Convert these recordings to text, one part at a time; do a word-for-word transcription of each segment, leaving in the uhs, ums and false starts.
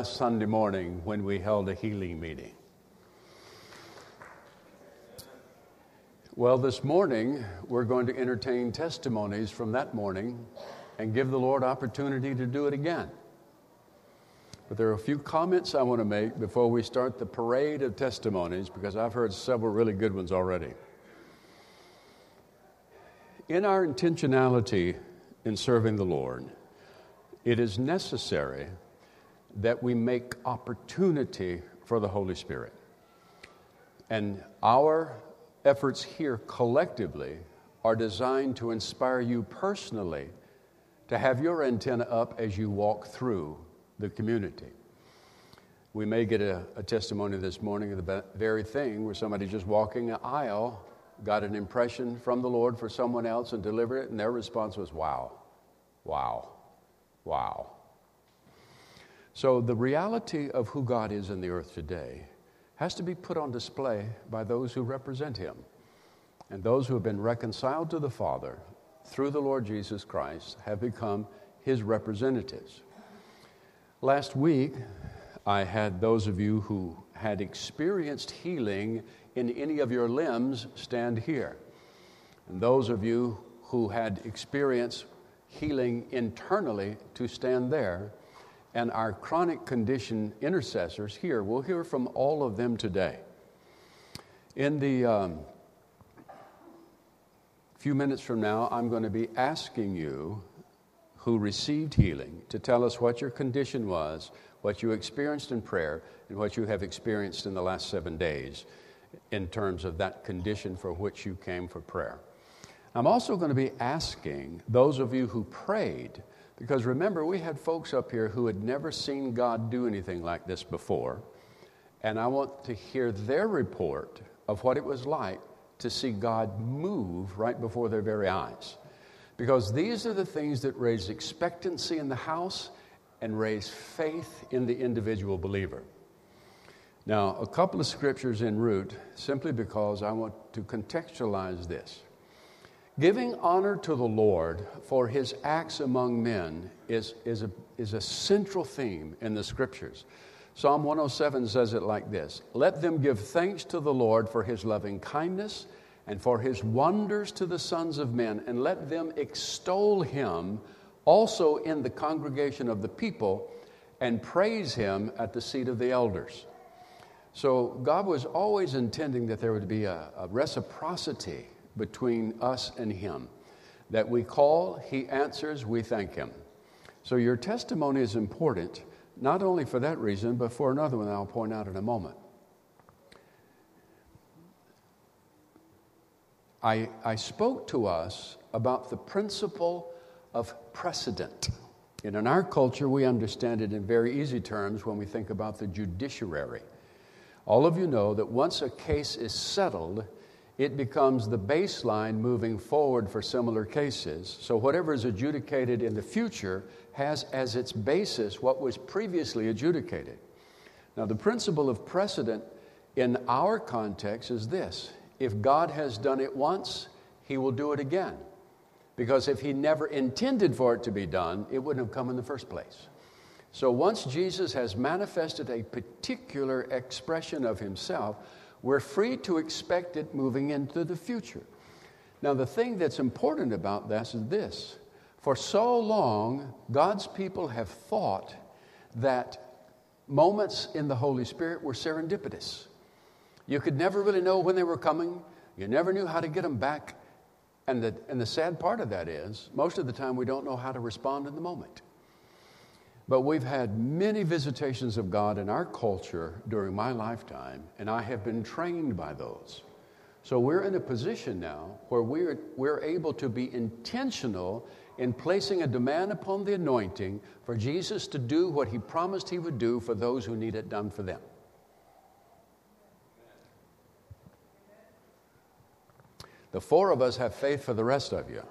last Sunday morning when we held a healing meeting? Well, this morning, we're going to entertain testimonies from that morning and give the Lord opportunity to do it again. But there are a few comments I want to make before we start the parade of testimonies, because I've heard several really good ones already. In our intentionality in serving the Lord, it is necessary that we make opportunity for the Holy Spirit. And our efforts here collectively are designed to inspire you personally to have your antenna up as you walk through the community. We may get a, a testimony this morning of the very thing where somebody just walking an aisle got an impression from the Lord for someone else and delivered it, and their response was, wow, wow, wow. So the reality of who God is in the earth today has to be put on display by those who represent Him. And those who have been reconciled to the Father through the Lord Jesus Christ have become His representatives. Last week, I had those of you who had experienced healing in any of your limbs stand here. And those of you who had experienced healing internally to stand there. And our chronic condition intercessors here, we'll hear from all of them today. In the um, few minutes from now, I'm going to be asking you who received healing to tell us what your condition was, what you experienced in prayer, and what you have experienced in the last seven days in terms of that condition for which you came for prayer. I'm also going to be asking those of you who prayed, because remember, we had folks up here who had never seen God do anything like this before, and I want to hear their report of what it was like to see God move right before their very eyes. Because these are the things that raise expectancy in the house and raise faith in the individual believer. Now, a couple of scriptures en route, simply because I want to contextualize this. Giving honor to the Lord for His acts among men is, is, a, is a central theme in the Scriptures. Psalm one oh seven says it like this: "Let them give thanks to the Lord for His loving kindness and for His wonders to the sons of men, and let them extol Him also in the congregation of the people, and praise Him at the seat of the elders." So God was always intending that there would be a, a reciprocity between us and Him. That we call, He answers, we thank Him. So your testimony is important, not only for that reason, but for another one I'll point out in a moment. I, I spoke to us about the principle of precedent. And in our culture, we understand it in very easy terms when we think about the judiciary. All of you know that once a case is settled, it becomes the baseline moving forward for similar cases. So whatever is adjudicated in the future has as its basis what was previously adjudicated. Now, the principle of precedent in our context is this: if God has done it once, He will do it again. Because if He never intended for it to be done, it wouldn't have come in the first place. So once Jesus has manifested a particular expression of Himself, we're free to expect it moving into the future. Now, the thing that's important about this is this. For so long, God's people have thought that moments in the Holy Spirit were serendipitous. You could never really know when they were coming. You never knew how to get them back. And the, and the sad part of that is, most of the time we don't know how to respond in the moment. But we've had many visitations of God in our culture during my lifetime, and I have been trained by those. So we're in a position now where we're, we're able to be intentional in placing a demand upon the anointing for Jesus to do what He promised He would do for those who need it done for them. The four of us have faith for the rest of you.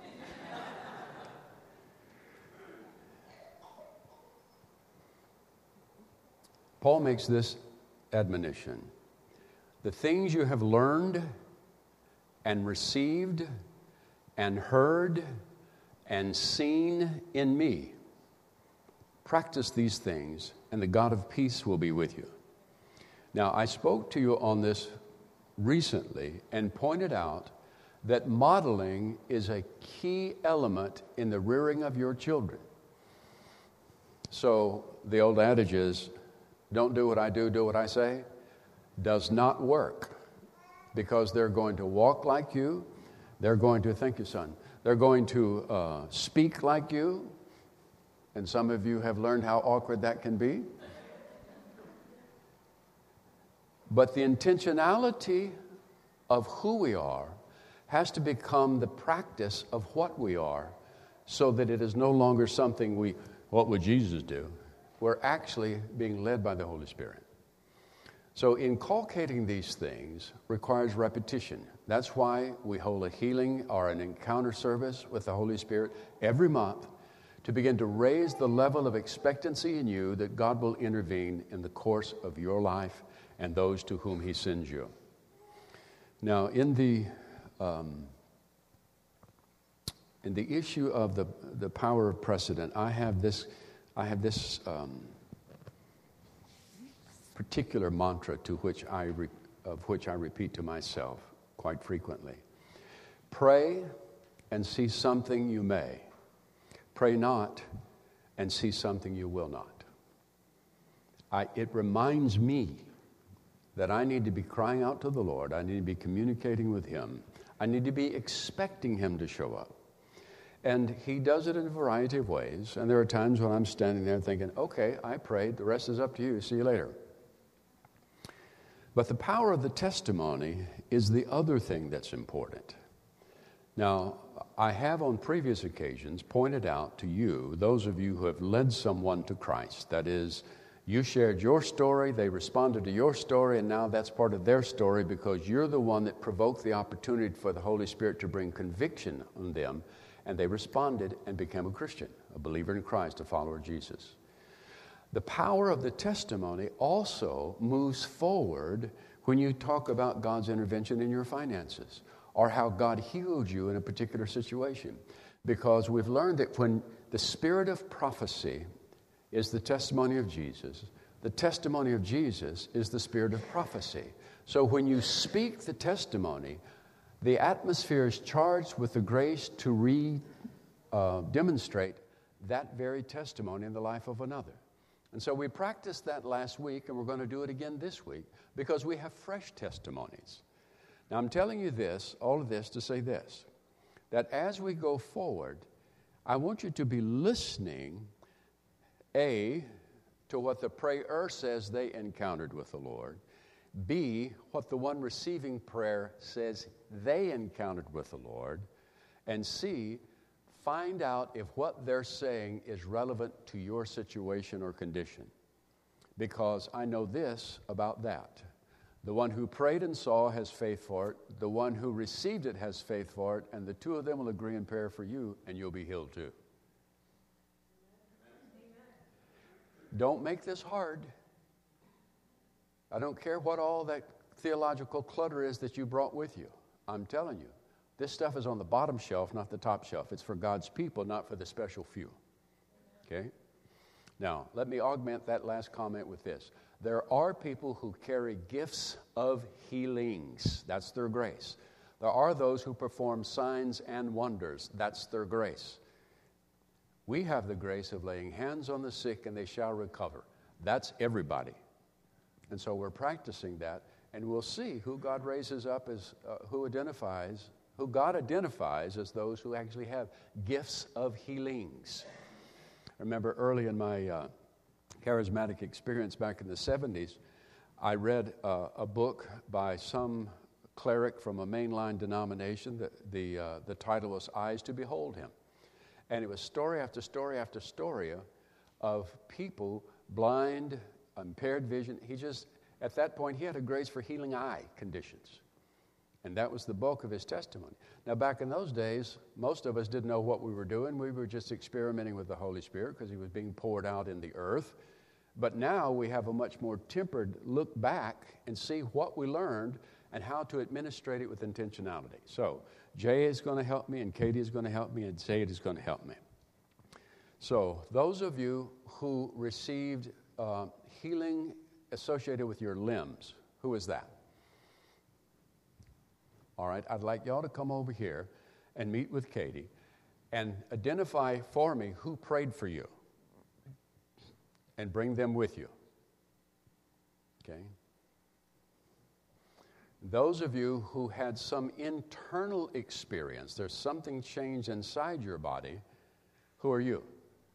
Paul makes this admonition: the things you have learned and received and heard and seen in me, practice these things, and the God of peace will be with you. Now, I spoke to you on this recently and pointed out that modeling is a key element in the rearing of your children. So the old adage is, don't do what I do, do what I say, does not work, because they're going to walk like you. They're going to, thank you, son, they're going to uh, speak like you. And some of you have learned how awkward that can be. But the intentionality of who we are has to become the practice of what we are, so that it is no longer something we, what would Jesus do? We're actually being led by the Holy Spirit. So inculcating these things requires repetition. That's why we hold a healing or an encounter service with the Holy Spirit every month, to begin to raise the level of expectancy in you that God will intervene in the course of your life and those to whom He sends you. Now, in the um, in the issue of the the power of precedent, I have this I have this um, particular mantra to which I re, of which I repeat to myself quite frequently: pray and see something you may. Pray not and see something you will not. I, it reminds me that I need to be crying out to the Lord. I need to be communicating with Him. I need to be expecting Him to show up. And He does it in a variety of ways. And there are times when I'm standing there thinking, okay, I prayed. The rest is up to you. See you later. But the power of the testimony is the other thing that's important. Now, I have on previous occasions pointed out to you, those of you who have led someone to Christ, that is, you shared your story, they responded to your story, and now that's part of their story because you're the one that provoked the opportunity for the Holy Spirit to bring conviction on them, and they responded and became a Christian, a believer in Christ, a follower of Jesus. The power of the testimony also moves forward when you talk about God's intervention in your finances, or how God healed you in a particular situation. Because we've learned that when the spirit of prophecy is the testimony of Jesus, the testimony of Jesus is the spirit of prophecy. So when you speak the testimony, the atmosphere is charged with the grace to re, uh, demonstrate that very testimony in the life of another. And so we practiced that last week, and we're going to do it again this week, because we have fresh testimonies. Now, I'm telling you this, all of this, to say this, that as we go forward, I want you to be listening, A, to what the prayer says they encountered with the Lord, B, what the one receiving prayer says they encountered with the Lord, and C, find out if what they're saying is relevant to your situation or condition. Because I know this about that. The one who prayed and saw has faith for it. The one who received it has faith for it. And the two of them will agree in prayer for you, and you'll be healed too. Amen. Don't make this hard. I don't care what all that theological clutter is that you brought with you. I'm telling you, this stuff is on the bottom shelf, not the top shelf. It's for God's people, not for the special few. Okay? Now, let me augment that last comment with this. There are people who carry gifts of healings. That's their grace. There are those who perform signs and wonders. That's their grace. We have the grace of laying hands on the sick and they shall recover. That's everybody. And so we're practicing that, and we'll see who God raises up as, uh, who identifies, who God identifies as those who actually have gifts of healings. I remember early in my uh, charismatic experience back in the seventies, I read uh, a book by some cleric from a mainline denomination. The, the, uh, the title was Eyes to Behold Him. And it was story after story after story of people, blind, impaired vision. He just, at that point, he had a grace for healing eye conditions. And that was the bulk of his testimony. Now, back in those days, most of us didn't know what we were doing. We were just experimenting with the Holy Spirit because He was being poured out in the earth. But now we have a much more tempered look back and see what we learned and how to administrate it with intentionality. So Jay is going to help me, and Katie is going to help me, and Zayd is going to help me. So those of you who received uh, healing associated with your limbs. Who is that? All right, I'd like y'all to come over here and meet with Katie and identify for me who prayed for you and bring them with you. Okay? Those of you who had some internal experience, there's something changed inside your body, who are you?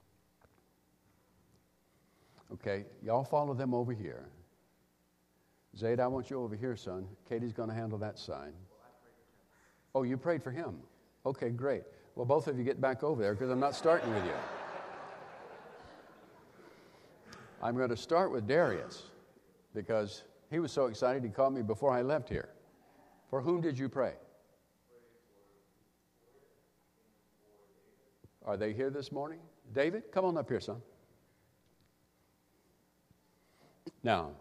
Okay, y'all follow them over here. Zayd, I want you over here, son. Katie's going to handle that side. Oh, you prayed for him. Okay, great. Well, both of you get back over there because I'm not starting with you. I'm going to start with Darius because he was so excited he called me before I left here. For whom did you pray? Are they here this morning? David, come on up here, son. Now,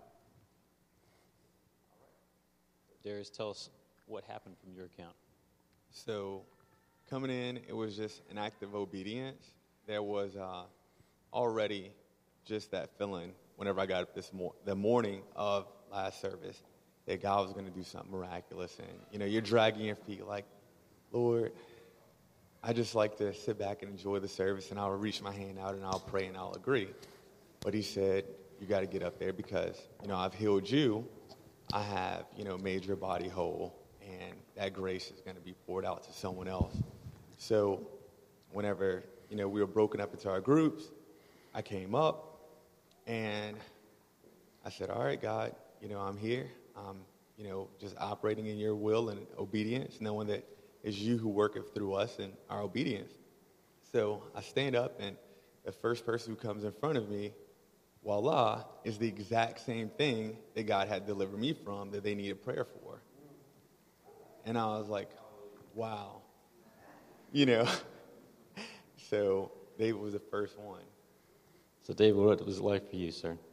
Darius, tell us what happened from your account. So, coming in, it was just an act of obedience. There was uh, already just that feeling whenever I got up this mor- the morning of last service that God was going to do something miraculous. And, you know, you're dragging your feet like, Lord, I just like to sit back and enjoy the service, and I'll reach my hand out and I'll pray and I'll agree. But he said, you got to get up there because, you know, I've healed you. I have, you know, made your body whole, and that grace is going to be poured out to someone else. So whenever, you know, we were broken up into our groups, I came up and I said, all right, God, you know, I'm here. I'm, you know, just operating in your will and obedience, knowing that it's you who worketh through us and our obedience. So I stand up, and the first person who comes in front of me, voila, is the exact same thing that God had delivered me from that they needed prayer for. And I was like, wow. You know, so David was the first one. So, David, what was it like for you, sir?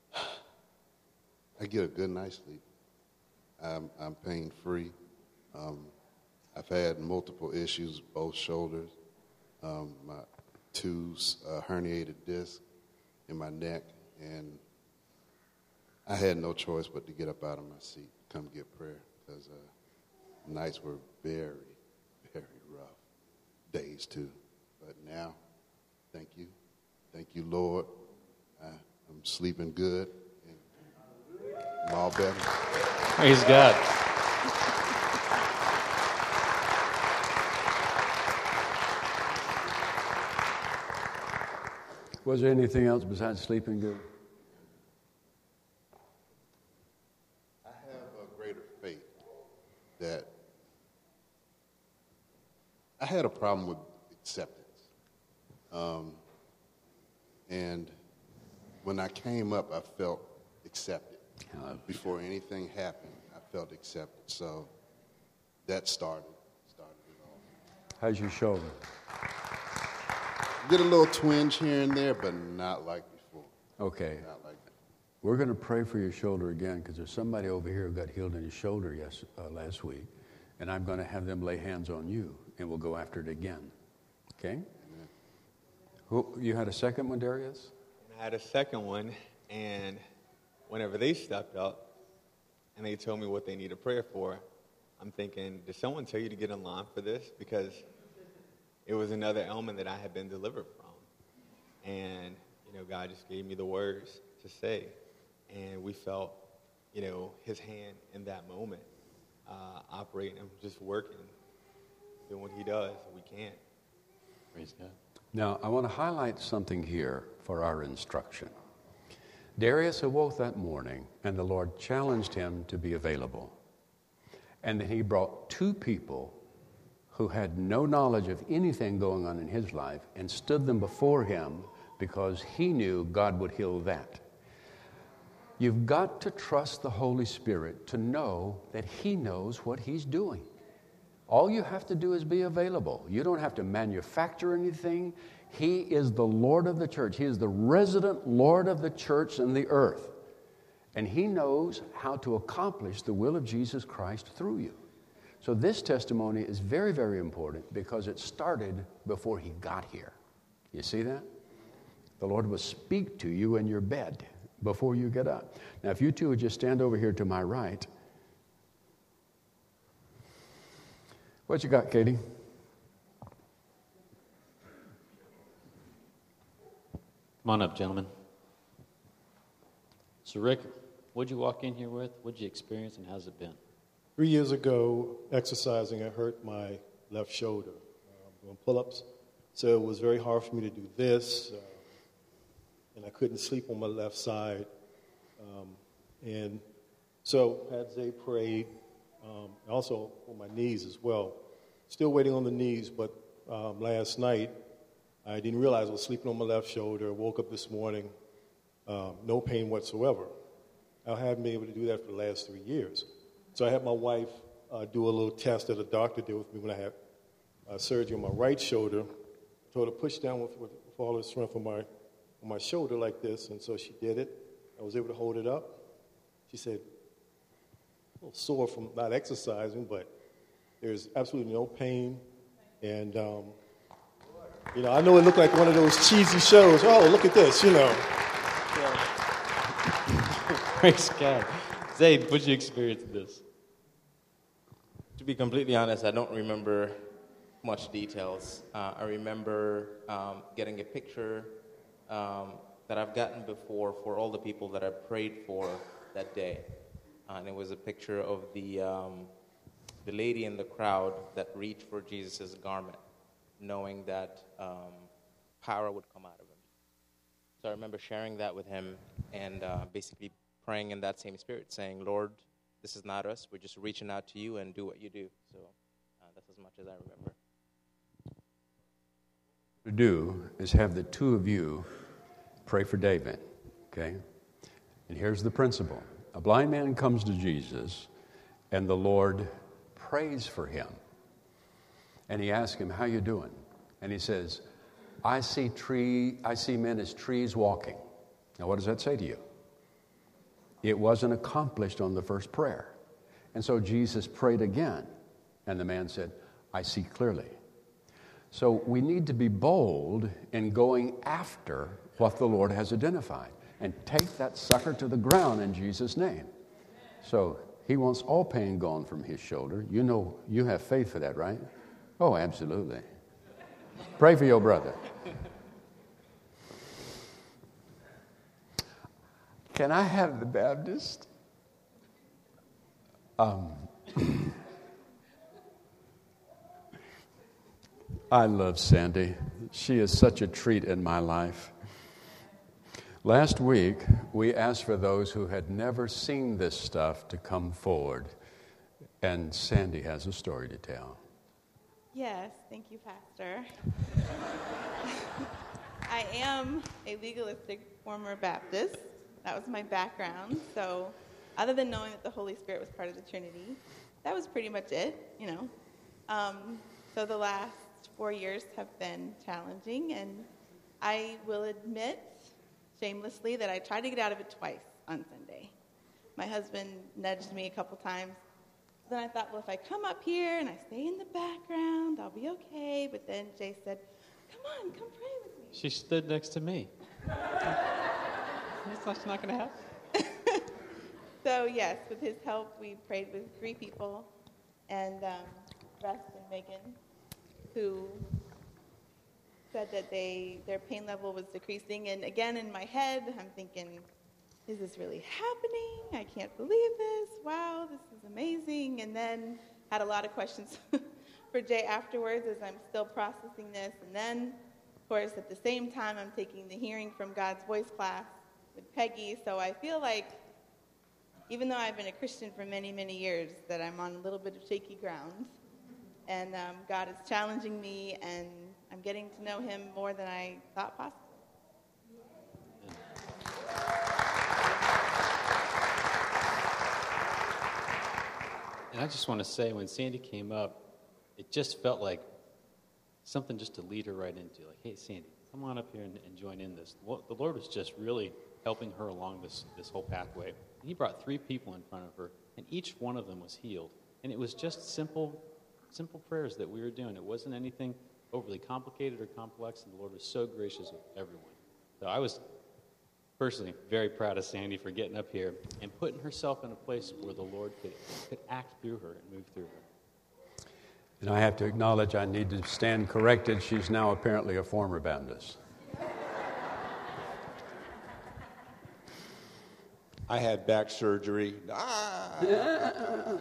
I get a good night's sleep. I'm, I'm pain-free. Um, I've had multiple issues, both shoulders, um, my two uh, herniated discs in my neck, and I had no choice but to get up out of my seat, come get prayer, because uh, nights were very, very rough, days too. But now, thank you. Thank you, Lord. I, I'm sleeping good, and I'm all better. Praise God. was there anything else besides sleeping good? I have a greater faith that I had a problem with acceptance. Um, and when I came up, I felt accepted. Before anything happened, I felt accepted. So that started, started it all. How's your shoulder? Get a little twinge here and there, but not like before. Okay. Not like before. We're going to pray for your shoulder again because there's somebody over here who got healed in his shoulder yes, uh, last week. And I'm going to have them lay hands on you, and we'll go after it again. Okay? Amen. Who, you had a second one, Darius? And I had a second one, and whenever they stepped up and they told me what they needed prayer for, I'm thinking, did someone tell you to get in line for this? Because it was another ailment that I had been delivered from. And, you know, God just gave me the words to say. And we felt, you know, his hand in that moment, uh, operating and just working, doing what he does. We can't. Praise God. Now, I want to highlight something here for our instruction. Darius awoke that morning, and the Lord challenged him to be available. And then he brought two people who had no knowledge of anything going on in his life and stood them before him because he knew God would heal that. You've got to trust the Holy Spirit to know that he knows what he's doing. All you have to do is be available. You don't have to manufacture anything. He is the Lord of the church. He is the resident Lord of the church and the earth. And he knows how to accomplish the will of Jesus Christ through you. So this testimony is very, very important because it started before he got here. You see that? The Lord will speak to you in your bed before you get up. Now, if you two would just stand over here to my right. What you got, Katie? Come on up, gentlemen. So, Rick, what'd you walk in here with? What'd you experience, and how's it been? Three years ago, exercising, I hurt my left shoulder um, doing pull-ups. So it was very hard for me to do this, uh, and I couldn't sleep on my left side. Um, and so had Zay prayed, um, also on my knees as well. Still waiting on the knees, but um, last night I didn't realize I was sleeping on my left shoulder. Woke up this morning, um, no pain whatsoever. I haven't been able to do that for the last three years. So I had my wife uh, do a little test that a doctor did with me when I had uh, surgery on my right shoulder. I told her to push down with, with, with all the strength on my, on my shoulder like this, and so she did it. I was able to hold it up. She said, a little sore from not exercising, but there's absolutely no pain. And, um, you know, I know it looked like one of those cheesy shows. Oh, look at this, you know. Yeah. Praise God. Zay, what'd you experience in this? To be completely honest, I don't remember much details. Uh, I remember um, getting a picture um, that I've gotten before for all the people that I prayed for that day. Uh, and it was a picture of the um, the lady in the crowd that reached for Jesus' garment, knowing that um, power would come out of him. So I remember sharing that with him and uh, basically praying in that same spirit, saying, Lord, this is not us. We're just reaching out to you and do what you do. So uh, that's as much as I remember. To do is have the two of you pray for David, okay? And here's the principle. A blind man comes to Jesus, and the Lord prays for him. And he asks him, how you doing? And he says, I see tree, I see men as trees walking. Now, what does that say to you? It wasn't accomplished on the first prayer. And so Jesus prayed again, and the man said, I see clearly. So we need to be bold in going after what the Lord has identified and take that sucker to the ground in Jesus' name. So he wants all pain gone from his shoulder. You know, you have faith for that, right? Oh, absolutely. Pray for your brother. Can I have the Baptist? Um, I love Sandy. She is such a treat in my life. Last week, we asked for those who had never seen this stuff to come forward, and Sandy has a story to tell. Yes, thank you, Pastor. I am a legalistic former Baptist. That was my background. So other than knowing that the Holy Spirit was part of the Trinity, that was pretty much it, you know. Um, so the last four years have been challenging, and I will admit shamelessly that I tried to get out of it twice on Sunday. My husband nudged me a couple times. Then I thought, well, if I come up here and I stay in the background, I'll be okay. But then Jay said, come on, come pray with me. She stood next to me. That's not going to happen. So, yes, with his help, we prayed with three people, and um, Russ and Megan, who said that they their pain level was decreasing. And again, in my head, I'm thinking, is this really happening? I can't believe this. Wow, this is amazing. And then had a lot of questions for Jay afterwards as I'm still processing this. And then, of course, at the same time, I'm taking the Hearing from God's Voice class with Peggy. So I feel like, even though I've been a Christian for many, many years, that I'm on a little bit of shaky ground. And um, God is challenging me, and I'm getting to know him more than I thought possible. And I just want to say, when Sandy came up, it just felt like something just to lead her right into. Like, hey, Sandy, come on up here and, and join in this. Well, the Lord was just really helping her along this, this whole pathway. And he brought three people in front of her, and each one of them was healed. And it was just simple, simple prayers that we were doing. It wasn't anything overly complicated or complex, and the Lord was so gracious with everyone. So I was personally very proud of Sandy for getting up here and putting herself in a place where the Lord could, could act through her and move through her. And I have to acknowledge I need to stand corrected. She's now apparently a former Baptist. I had back surgery. Ah!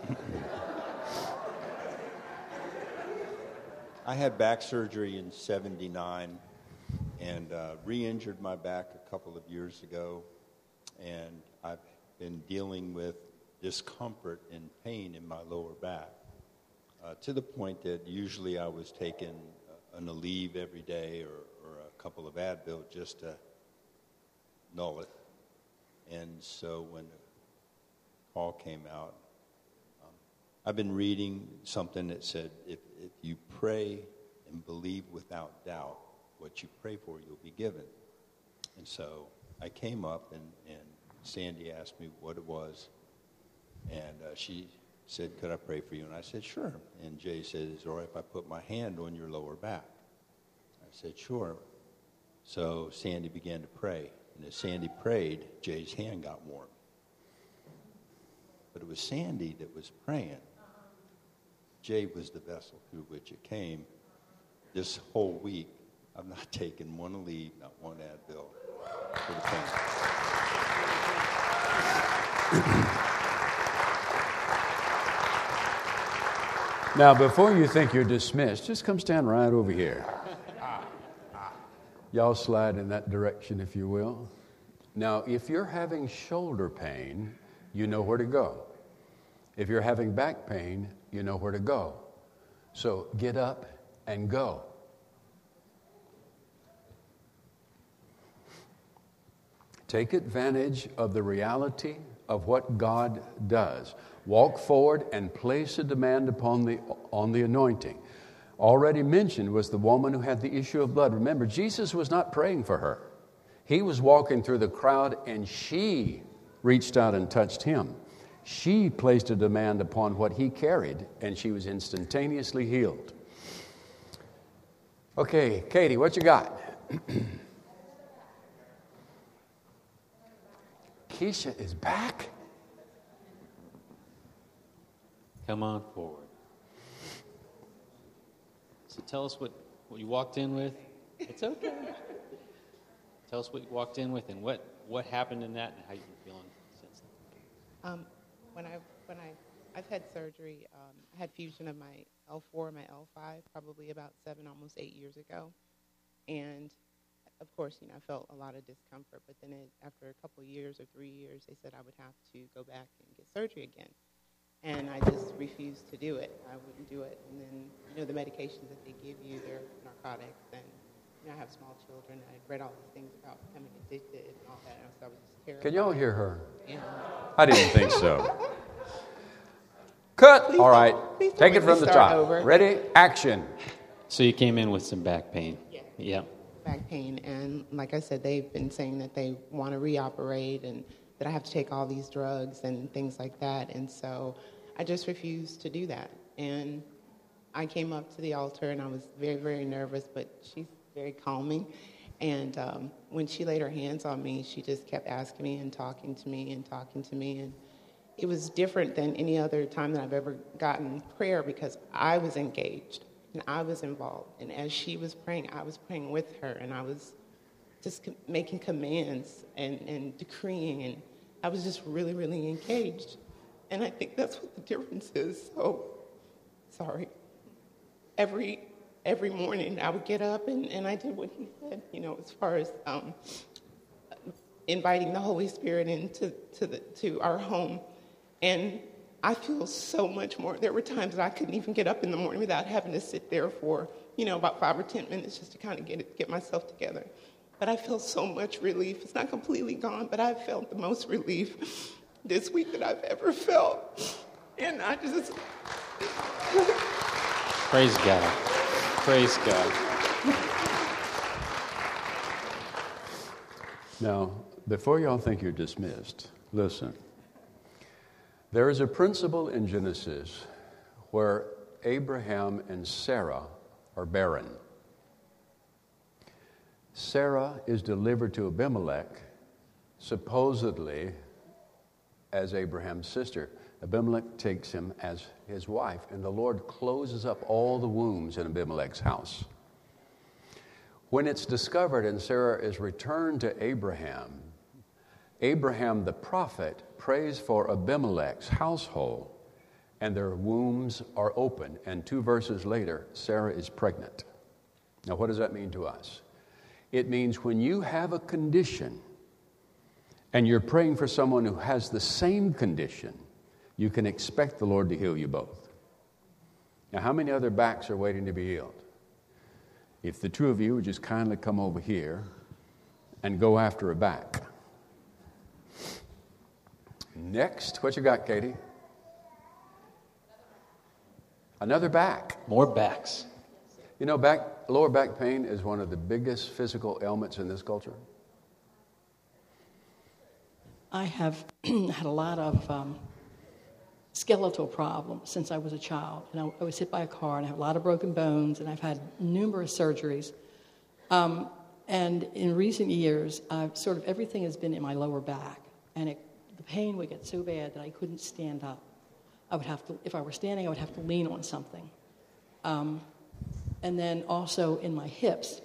I had back surgery in seventy-nine and uh, re-injured my back a couple of years ago. And I've been dealing with discomfort and pain in my lower back uh, to the point that usually I was taking an Aleve every day or, or a couple of Advil just to null it. And so when the call came out, um, I've been reading something that said, if, if you pray and believe without doubt, what you pray for, you'll be given. And so I came up, and, and Sandy asked me what it was. And uh, she said, could I pray for you? And I said, sure. And Jay said, is it all right if I put my hand on your lower back? I said, sure. So Sandy began to pray. And as Sandy prayed, Jay's hand got warm. But it was Sandy that was praying. Jay was the vessel through which it came. This whole week, I've not taken one Aleve, not one Advil for the pain. Now, before you think you're dismissed, just come stand right over here. Y'all slide in that direction, if you will. Now, if you're having shoulder pain, you know where to go. If you're having back pain, you know where to go. So get up and go. Take advantage of the reality of what God does. Walk forward and place a demand upon the, on the anointing. Already mentioned was the woman who had the issue of blood. Remember, Jesus was not praying for her. He was walking through the crowd, and she reached out and touched him. She placed a demand upon what he carried, and she was instantaneously healed. Okay, Katie, what you got? Keisha is back. Come on forward. So tell us what, what you walked in with. It's okay. Tell us what you walked in with and what, what happened in that and how you've been feeling since then. Um, when I when I I've had surgery. Um, I had fusion of my L four and my L five probably about seven, almost eight years ago, and of course, you know, I felt a lot of discomfort. But then it, after a couple of years or three years, they said I would have to go back and get surgery again. And I just refused to do it. I wouldn't do it. And then, you know, the medications that they give you, they're narcotics. And, you know, I have small children. I read all these things about becoming addicted and all that. And so I was just terrified. Can y'all hear her? Yeah. I didn't think so. Cut. Please all right. please don't Take make it from me the start top. over. Ready? Action. So you came in with some back pain. Yeah. Yeah. Back pain. And like I said, they've been saying that they want to reoperate and that I have to take all these drugs and things like that. And so I just refused to do that. And I came up to the altar, and I was very, very nervous, but she's very calming. And um, when she laid her hands on me, she just kept asking me and talking to me and talking to me. And it was different than any other time that I've ever gotten prayer because I was engaged and I was involved. And as she was praying, I was praying with her, and I was just co- making commands and, and decreeing, and I was just really, really engaged. And I think that's what the difference is. So, sorry. Every every morning I would get up and, and I did what he said, you know, as far as um, inviting the Holy Spirit into to the to our home. And I feel so much more. There were times that I couldn't even get up in the morning without having to sit there for, you know, about five or ten minutes just to kind of get it, get myself together. But I feel so much relief. It's not completely gone, but I felt the most relief this week that I've ever felt. And I just... Praise God. Praise God. Now, before y'all think you're dismissed, listen. There is a principle in Genesis where Abraham and Sarah are barren. Sarah is delivered to Abimelech supposedly as Abraham's sister. Abimelech takes him as his wife, and the Lord closes up all the wombs in Abimelech's house. When it's discovered and Sarah is returned to Abraham, Abraham the prophet prays for Abimelech's household, and their wombs are open. And two verses later, Sarah is pregnant. Now, what does that mean to us? It means when you have a condition and you're praying for someone who has the same condition, you can expect the Lord to heal you both. Now, how many other backs are waiting to be healed? If the two of you would just kindly come over here and go after a back. Next, what you got, Katie? Another back. More backs. You know, back, lower back pain is one of the biggest physical ailments in this culture. I have had a lot of um, skeletal problems since I was a child. And I, I was hit by a car, and I have a lot of broken bones, and I've had numerous surgeries. Um, and in recent years, I've sort of everything has been in my lower back, and it, the pain would get so bad that I couldn't stand up. I would have to, if I were standing, I would have to lean on something. Um, and then also in my hips.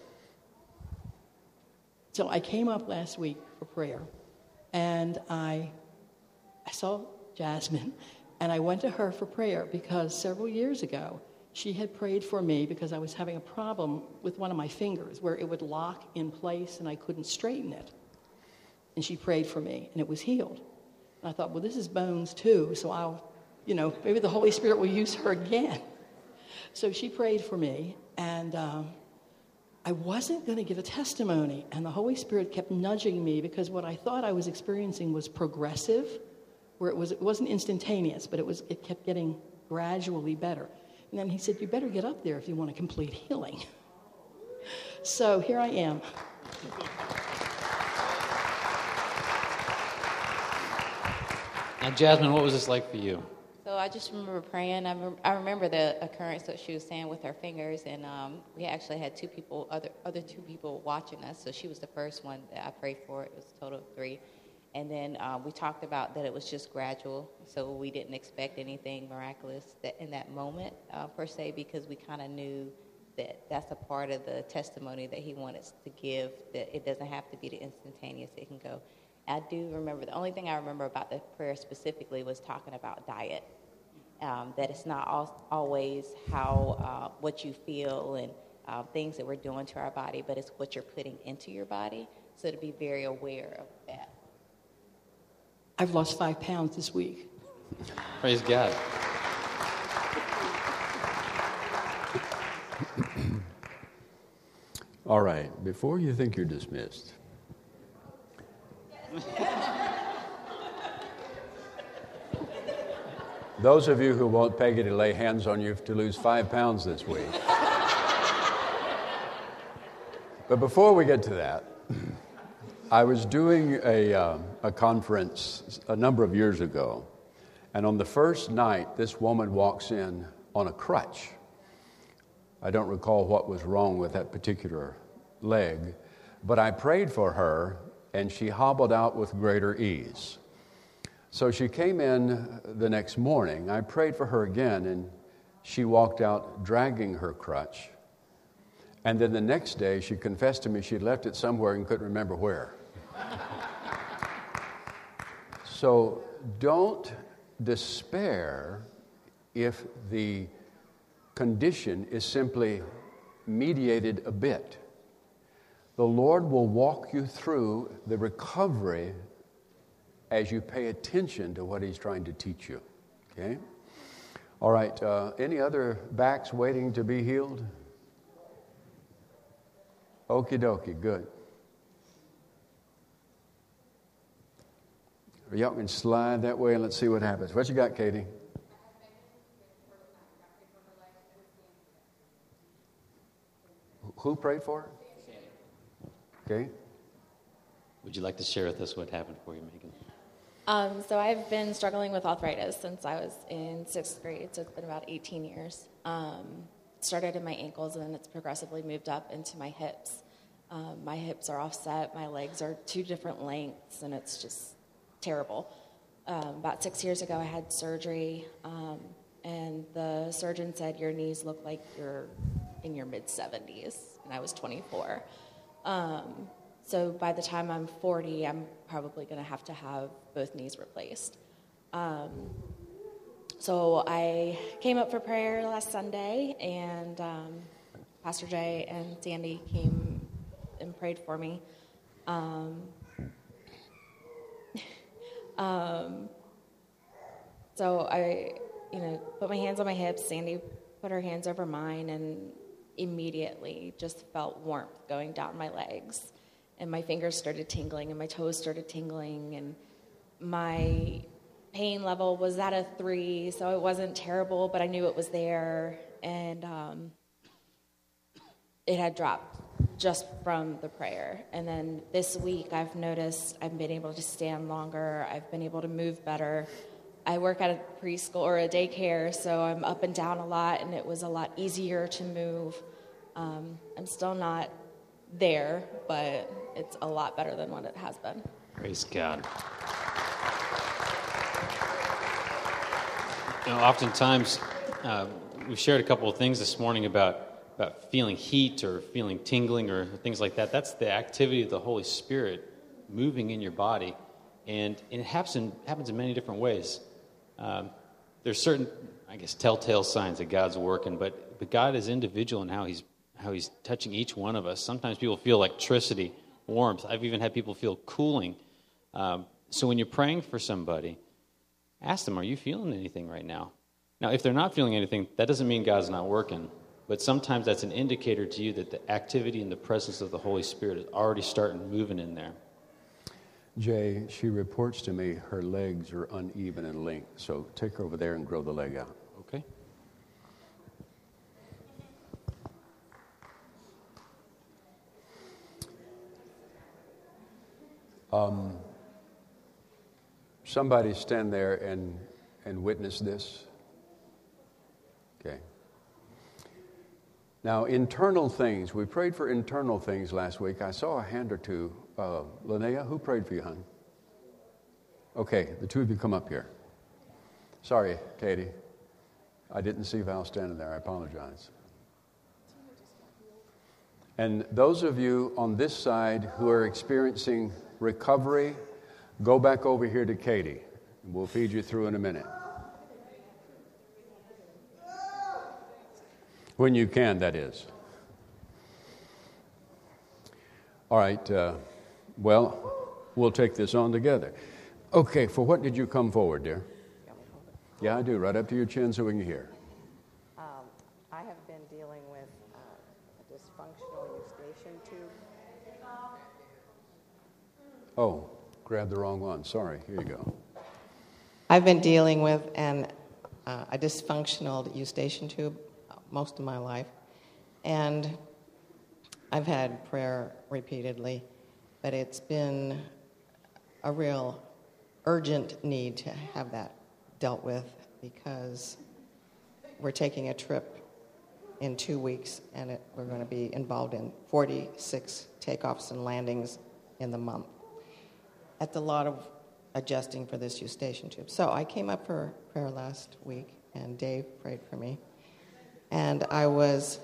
So I came up last week for prayer, and I, I saw Jasmine, and I went to her for prayer because several years ago, she had prayed for me because I was having a problem with one of my fingers where it would lock in place and I couldn't straighten it. And she prayed for me, and it was healed. And I thought, well, this is bones too, so I'll, you know, maybe the Holy Spirit will use her again. So she prayed for me, and um, I wasn't going to give a testimony, and the Holy Spirit kept nudging me because what I thought I was experiencing was progressive, where it was it wasn't instantaneous, but it was it kept getting gradually better. And then he said, you better get up there if you want a complete healing. So here I am. Now, Jasmine, what was this like for you? So I just remember praying. I, rem- I remember the occurrence that she was saying with her fingers, and um, we actually had two people, other other two people watching us. So she was the first one that I prayed for. It was a total of three. And then uh, we talked about that it was just gradual, so we didn't expect anything miraculous that in that moment, uh, per se, because we kind of knew that that's a part of the testimony that he wanted us to give, that it doesn't have to be the instantaneous. It can go. I do remember, the only thing I remember about the prayer specifically was talking about diet, um, that it's not al- always how, uh, what you feel and uh, things that we're doing to our body, but it's what you're putting into your body, so to be very aware of that. I've lost five pounds this week. Praise God. All right, before you think you're dismissed, those of you who want Peggy to lay hands on you to lose five pounds this week. But before we get to that, I was doing a, uh, a conference a number of years ago, and on the first night, this woman walks in on a crutch. I don't recall what was wrong with that particular leg, but I prayed for her, and she hobbled out with greater ease. So she came in the next morning. I prayed for her again, and she walked out dragging her crutch. And then the next day, she confessed to me she'd left it somewhere and couldn't remember where. So don't despair if the condition is simply mediated a bit. The Lord will walk you through the recovery as you pay attention to what He's trying to teach you. Okay? All right, uh, any other backs waiting to be healed? Okie dokie, good. Y'all can slide that way and let's see what happens. What you got, Katie? Who prayed for her? Okay. Would you like to share with us what happened for you, Megan? Um, so I've been struggling with arthritis since I was in sixth grade, so it's been about eighteen years. Um, started in my ankles, and then it's progressively moved up into my hips. Um, my hips are offset, my legs are two different lengths, and it's just terrible. Um, about six years ago, I had surgery, um, and the surgeon said, your knees look like you're in your mid-seventies, and I was twenty-four. Um, so by the time I'm forty, I'm probably going to have to have both knees replaced. Um, so I came up for prayer last Sunday, and um, Pastor Jay and Sandy came and prayed for me. Um, um, so I, you know, put my hands on my hips. Sandy put her hands over mine, and immediately just felt warmth going down my legs. And my fingers started tingling, and my toes started tingling, and my pain level was at a three, so it wasn't terrible, but I knew it was there, and um, it had dropped just from the prayer. And then this week, I've noticed I've been able to stand longer. I've been able to move better. I work at a preschool or a daycare, so I'm up and down a lot, and it was a lot easier to move. Um, I'm still not there, but it's a lot better than what it has been. Praise God. You know, oftentimes, uh, we shared a couple of things this morning about about feeling heat or feeling tingling or things like that. That's the activity of the Holy Spirit moving in your body, and, and it happens in, happens in many different ways. Um, there's certain, I guess, telltale signs that God's working, but but God is individual in how He's how He's touching each one of us. Sometimes people feel electricity, warmth. I've even had people feel cooling. Um, so when you're praying for somebody, ask them, are you feeling anything right now? Now, if they're not feeling anything, that doesn't mean God's not working. But sometimes that's an indicator to you that the activity and the presence of the Holy Spirit is already starting moving in there. Jay, she reports to me her legs are uneven in length, so take her over there and grow the leg out. Okay. Um, somebody stand there and, and witness this. Okay. Now, internal things. We prayed for internal things last week. I saw a hand or two. Uh, Linnea, who prayed for you, hon? Okay, the two of you come up here. Sorry, Katie. I didn't see Val standing there. I apologize. And those of you on this side who are experiencing recovery, go back over here to Katie. And we'll feed you through in a minute. When you can, that is. All right. Uh, well, we'll take this on together. Okay, for what did you come forward, dear? Yeah, I do. Right up to your chin so we can hear. Um, I have been dealing with uh, a dysfunctional eustachian tube. Oh, grabbed the wrong one. Sorry. Here you go. I've been dealing with an, uh, a dysfunctional eustachian tube most of my life, and I've had prayer repeatedly, but it's been a real urgent need to have that dealt with because we're taking a trip in two weeks, and it, we're going to be involved in forty-six takeoffs and landings in the month. That's a lot of adjusting for this eustachian tube. So I came up for prayer last week, and Dave prayed for me. And I was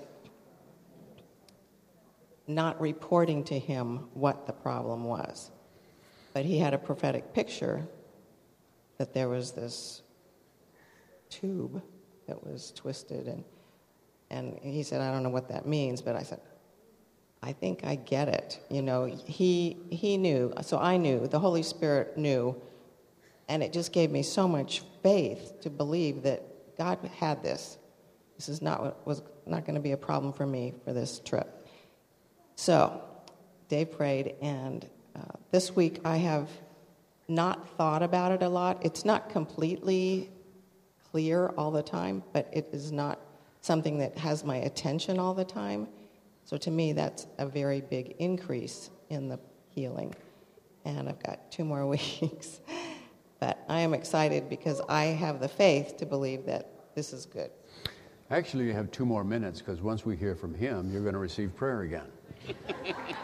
not reporting to him what the problem was. But he had a prophetic picture that there was this tube that was twisted. And, and he said, I don't know what that means. But I said, I think I get it. You know, he, he knew. So I knew. The Holy Spirit knew. And it just gave me so much faith to believe that God had this. This is not was not going to be a problem for me for this trip. So, Dave prayed, and uh, this week I have not thought about it a lot. It's not completely clear all the time, but it is not something that has my attention all the time. So to me, that's a very big increase in the healing. And I've got two more weeks. But I am excited because I have the faith to believe that this is good. Actually, you have two more minutes because once we hear from him, you're going to receive prayer again.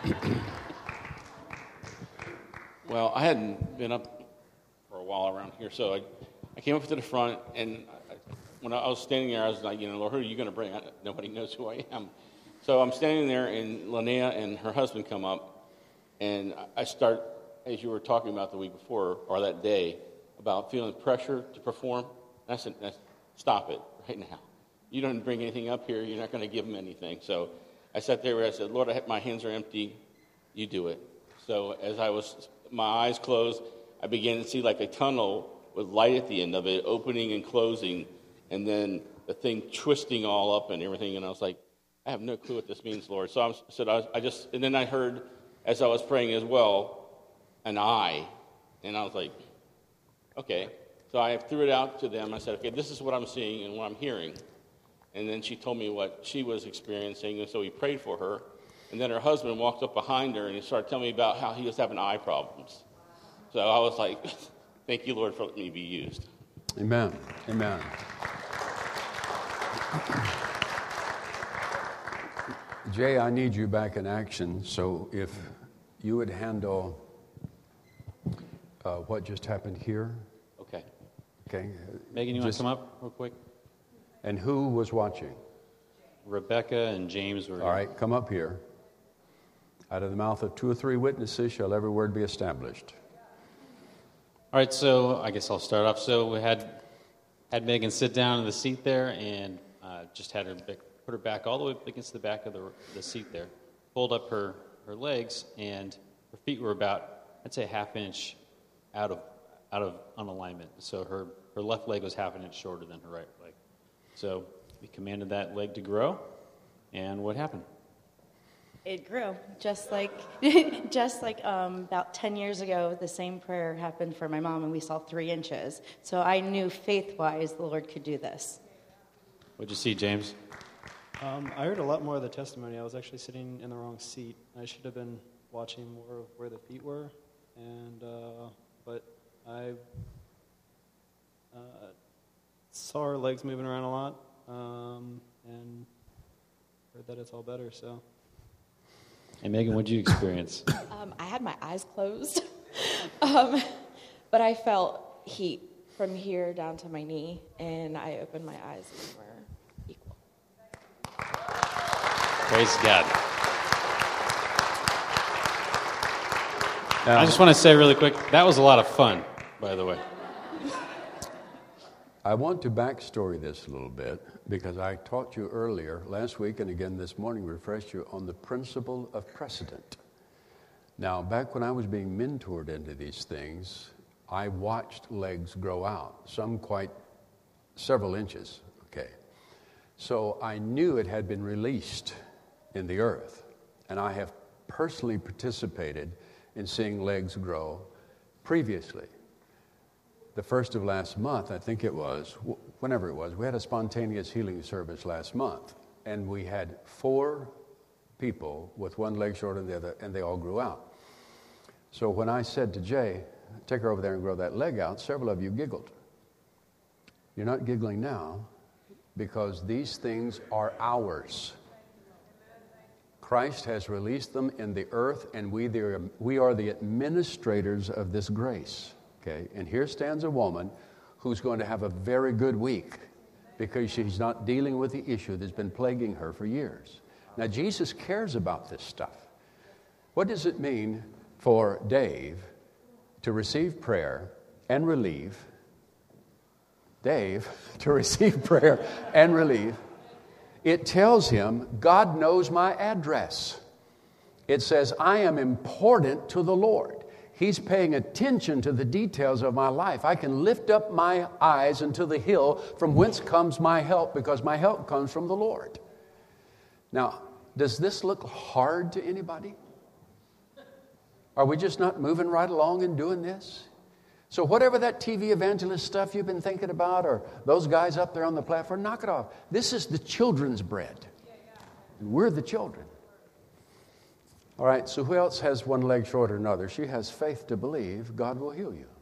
Well, I hadn't been up for a while around here, so I, I came up to the front, and I, when I was standing there, I was like, you know, Lord, who are you going to bring? I, nobody knows who I am. So I'm standing there, and Linnea and her husband come up, and I start, as you were talking about the week before, or that day, about feeling pressure to perform. And I said, stop it right now. You don't bring anything up here. You're not going to give them anything. So I sat there and I said, Lord, I have, my hands are empty. You do it. So as I was, my eyes closed, I began to see like a tunnel with light at the end of it, opening and closing, and then the thing twisting all up and everything. And I was like, I have no clue what this means, Lord. So I said, I, I just, and then I heard, as I was praying as well, an eye. And I was like, okay. So I threw it out to them. I said, okay, this is what I'm seeing and what I'm hearing. And then she told me what she was experiencing, and so we prayed for her. And then her husband walked up behind her and he started telling me about how he was having eye problems. So I was like, thank you, Lord, for letting me be used. Amen. Amen. Jay, I need you back in action, so if you would handle uh, what just happened here. Okay. Okay. Megan, you just, want to come up real quick? And who was watching? Rebecca and James were. All right, come up here. Out of the mouth of two or three witnesses shall every word be established. All right, so I guess I'll start off. So we had had Megan sit down in the seat there and uh, just had her put her back all the way against the back of the, the seat there, pulled up her, her legs, and her feet were about, I'd say, a half inch out of out of on alignment. So her, her left leg was half an inch shorter than her right leg. So we commanded that leg to grow, and what happened? It grew, just like just like um, about ten years ago, the same prayer happened for my mom, and we saw three inches. So I knew faith-wise the Lord could do this. What'd you see, James? Um, I heard a lot more of the testimony. I was actually sitting in the wrong seat. I should have been watching more of where the feet were, and uh, but I uh, saw her legs moving around a lot, um, and heard that it's all better, so... And Megan, what did you experience? um, I had my eyes closed, um, but I felt heat from here down to my knee, and I opened my eyes and they were equal. Praise God. Now, I just want to say really quick, that was a lot of fun, by the way. I want to backstory this a little bit because I taught you earlier, last week and again this morning, refreshed you on the principle of precedent. Now, back when I was being mentored into these things, I watched legs grow out, some quite several inches, okay. So I knew it had been released in the earth, and I have personally participated in seeing legs grow previously. The first of last month, I think it was, whenever it was, we had a spontaneous healing service last month, and we had four people with one leg shorter than the other, and they all grew out. So when I said to Jay, take her over there and grow that leg out, several of you giggled. You're not giggling now because these things are ours. Christ has released them in the earth, and we, the, we are the administrators of this grace. Okay, and here stands a woman who's going to have a very good week because she's not dealing with the issue that's been plaguing her for years. Now, Jesus cares about this stuff. What does it mean for Dave to receive prayer and relief? Dave, to receive prayer and relief. It tells him, God knows my address. It says, I am important to the Lord. He's paying attention to the details of my life. I can lift up my eyes unto the hill from whence comes my help, because my help comes from the Lord. Now, does this look hard to anybody? Are we just not moving right along and doing this? So whatever that T V evangelist stuff you've been thinking about, or those guys up there on the platform, knock it off. This is the children's bread. And we're the children. All right, so who else has one leg shorter than another? She has faith to believe God will heal you.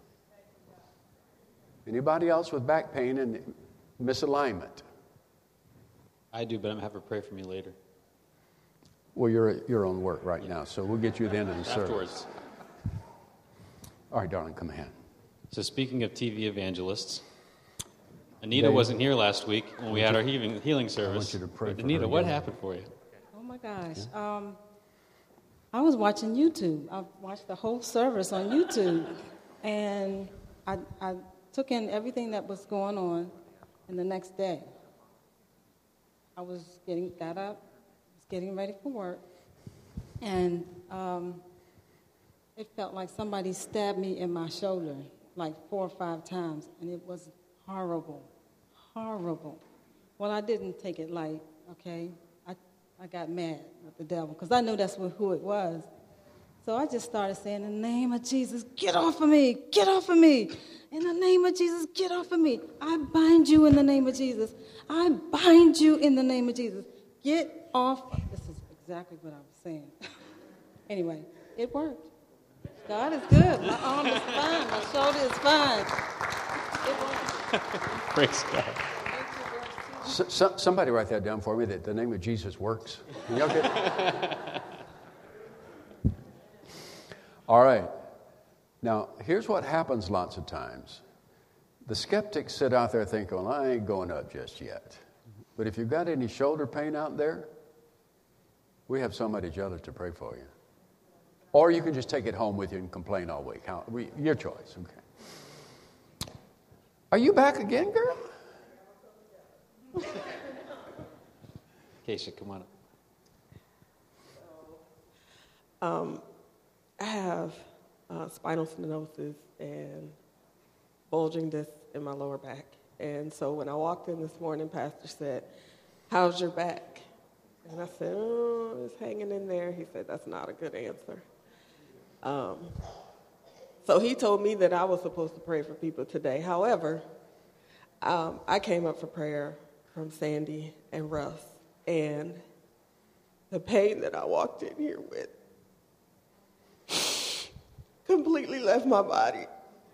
Anybody else with back pain and misalignment? I do, but I'm going to have her pray for me later. Well, you're at your own work right now, so we'll get you at the end of the Afterwards. service. All right, darling, come ahead. So speaking of T V evangelists, Anita Dave, wasn't here last week when we had our healing, healing service. I want you to pray But for Anita, her what again. happened for you? Oh my gosh. Um, I was watching YouTube. I watched the whole service on YouTube. And I, I took in everything that was going on. And the next day, I was getting, got up, was getting ready for work. And um, it felt like somebody stabbed me in my shoulder like four or five times. And it was horrible, horrible. Well, I didn't take it light, okay? I, I got mad with the devil because I knew that's what, who it was. So I just started saying, in the name of Jesus, get off of me, get off of me. In the name of Jesus, get off of me. I bind you in the name of Jesus. I bind you in the name of Jesus. Get off. This is exactly what I was saying. Anyway, it worked. God is good. My arm is fine. My shoulder is fine. It worked. Praise God. So, so, somebody write that down for me, that the name of Jesus works. Can y'all get... All right. Now, here's what happens lots of times. The skeptics sit out there thinking, well, I ain't going up just yet. But if you've got any shoulder pain out there, we have somebody jealous to pray for you. Or you can just take it home with you and complain all week. How, we, your choice, okay. Are you back again, girl? Keisha, come on up. Um, I have uh, spinal stenosis and bulging disc in my lower back. And so when I walked in this morning, Pastor said, how's your back? And I said, oh, it's hanging in there. He said, that's not a good answer. Um, so he told me that I was supposed to pray for people today. However, um, I came up for prayer from Sandy and Russ. And the pain that I walked in here with completely left my body.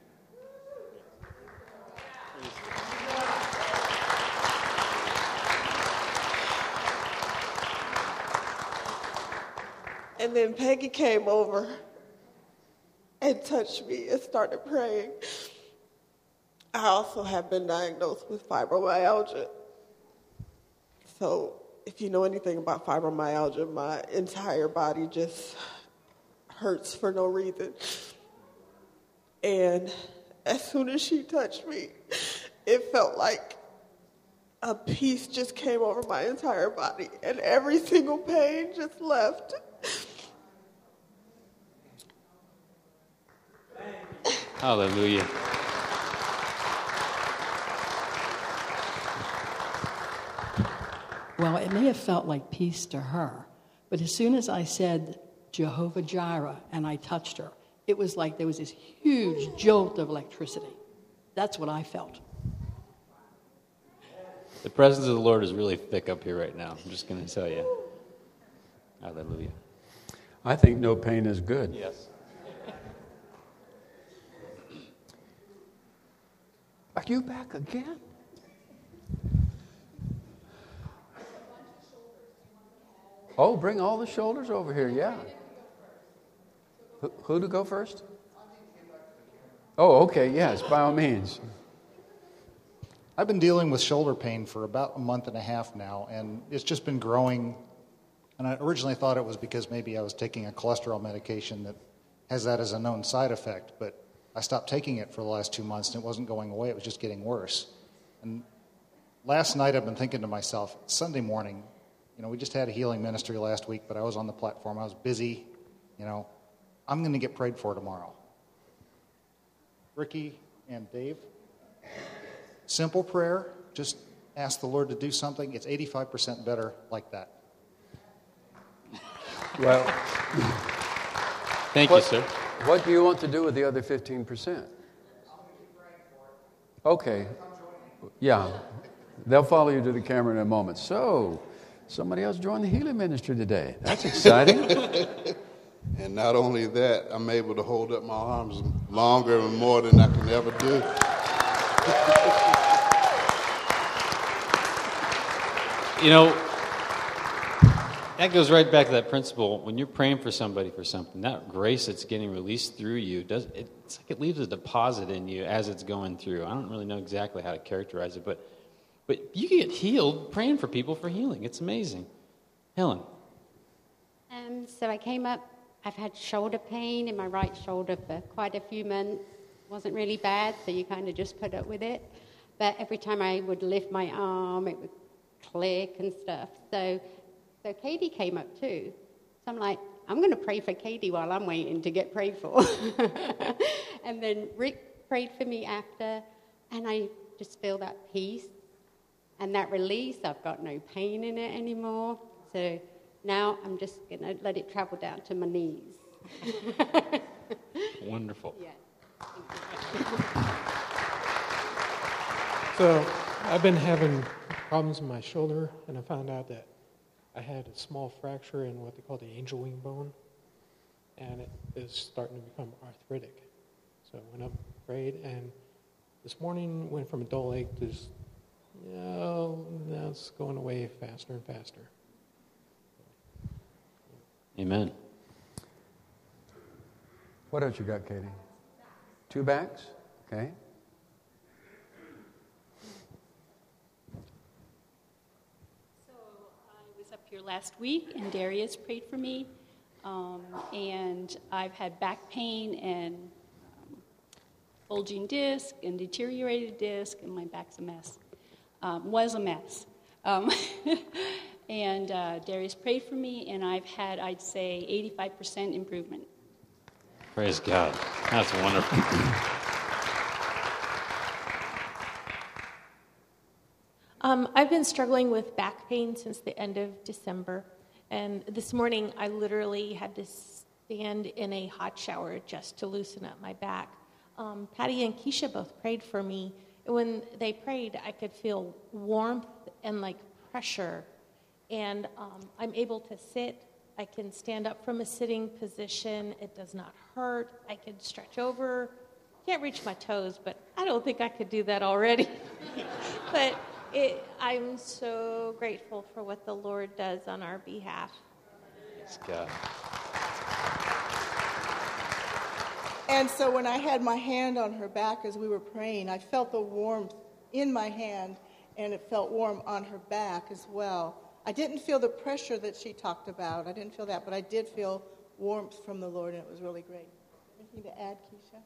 And then Peggy came over and touched me and started praying. I also have been diagnosed with fibromyalgia. So if you know anything about fibromyalgia, my entire body just hurts for no reason. And as soon as she touched me, it felt like a peace just came over my entire body, and every single pain just left. Hallelujah. Well, it may have felt like peace to her, but as soon as I said Jehovah Jireh and I touched her, it was like there was this huge jolt of electricity. That's what I felt. The presence of the Lord is really thick up here right now. I'm just going to tell you. Hallelujah. I think no pain is good. Yes. Are you back again? Oh, bring all the shoulders over here, yeah. Who, who to go first? Oh, okay, yes, by all means. I've been dealing with shoulder pain for about a month and a half now, and it's just been growing. And I originally thought it was because maybe I was taking a cholesterol medication that has that as a known side effect, but I stopped taking it for the last two months, and it wasn't going away. It was just getting worse. And last night I've been thinking to myself, Sunday morning, you know, we just had a healing ministry last week, but I was on the platform. I was busy, you know. I'm going to get prayed for tomorrow. Ricky and Dave, simple prayer. Just ask the Lord to do something. It's eighty-five percent better like that. Well, thank what, you, sir. What do you want to do with the other fifteen percent? Okay. Yeah. They'll follow you to the camera in a moment. So, somebody else joined the healing ministry today. That's exciting. And not only that, I'm able to hold up my arms longer and more than I can ever do. You know, that goes right back to that principle. When you're praying for somebody for something, that grace that's getting released through you, does it, it's like it leaves a deposit in you as it's going through. I don't really know exactly how to characterize it, but but you can get healed praying for people for healing. It's amazing. Helen. Um, so I came up, I've had shoulder pain in my right shoulder for quite a few months. Wasn't really bad, so you kind of just put up with it. But every time I would lift my arm, it would click and stuff. So so Katie came up too. So I'm like, I'm going to pray for Katie while I'm waiting to get prayed for. And then Rick prayed for me after, and I just feel that peace and that release. I've got no pain in it anymore. So now I'm just going to let it travel down to my knees. Wonderful. Yeah. So I've been having problems in my shoulder, and I found out that I had a small fracture in what they call the angel wing bone, and it is starting to become arthritic. So I went up, prayed, and this morning went from a dull ache to just, you know, now it's going away faster and faster. Amen. What else you got, Katie? Two backs? Okay. So I was up here last week, and Darius prayed for me, um, and I've had back pain and um, bulging disc and deteriorated disc, and my back's a mess. Um, was a mess. Um, and uh, Darius prayed for me, and I've had, I'd say, eighty-five percent improvement. Praise God. That's wonderful. Um, I've been struggling with back pain since the end of December, and this morning I literally had to stand in a hot shower just to loosen up my back. Um, Patty and Keisha both prayed for me. When they prayed, I could feel warmth and like pressure, and um, I'm able to sit. I can stand up from a sitting position. It does not hurt. I can stretch over. Can't reach my toes, but I don't think I could do that already. But it, I'm so grateful for what the Lord does on our behalf. Praise God. And so when I had my hand on her back as we were praying, I felt the warmth in my hand, and it felt warm on her back as well. I didn't feel the pressure that she talked about. I didn't feel that, but I did feel warmth from the Lord, and it was really great. Anything to add, Keisha?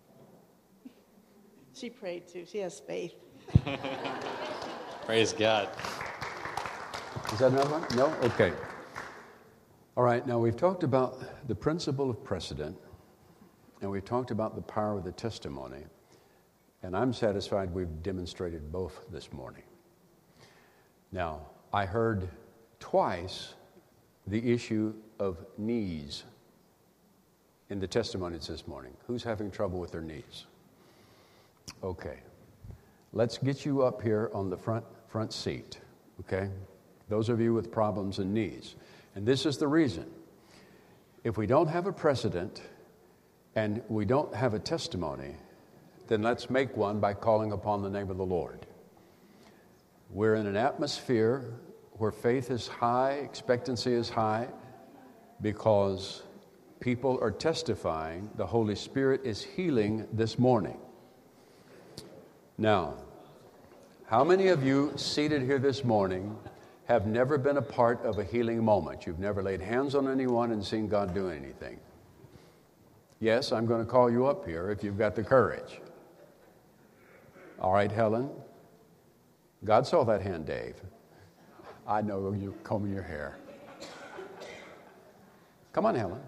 She prayed too. She has faith. Praise God. Is that another one? No? Okay. All right, now we've talked about the principle of precedent, and we've talked about the power of the testimony, and I'm satisfied we've demonstrated both this morning. Now, I heard twice the issue of knees in the testimonies this morning. Who's having trouble with their knees? Okay. Let's get you up here on the front front seat, okay? Those of you with problems in knees. And this is the reason. If we don't have a precedent and we don't have a testimony, then let's make one by calling upon the name of the Lord. We're in an atmosphere where faith is high, expectancy is high, because people are testifying the Holy Spirit is healing this morning. Now, how many of you seated here this morning have never been a part of a healing moment? You've never laid hands on anyone and seen God do anything? Yes, I'm going to call you up here if you've got the courage. All right, Helen. God saw that hand, Dave. I know you're combing your hair. Come on, Helen.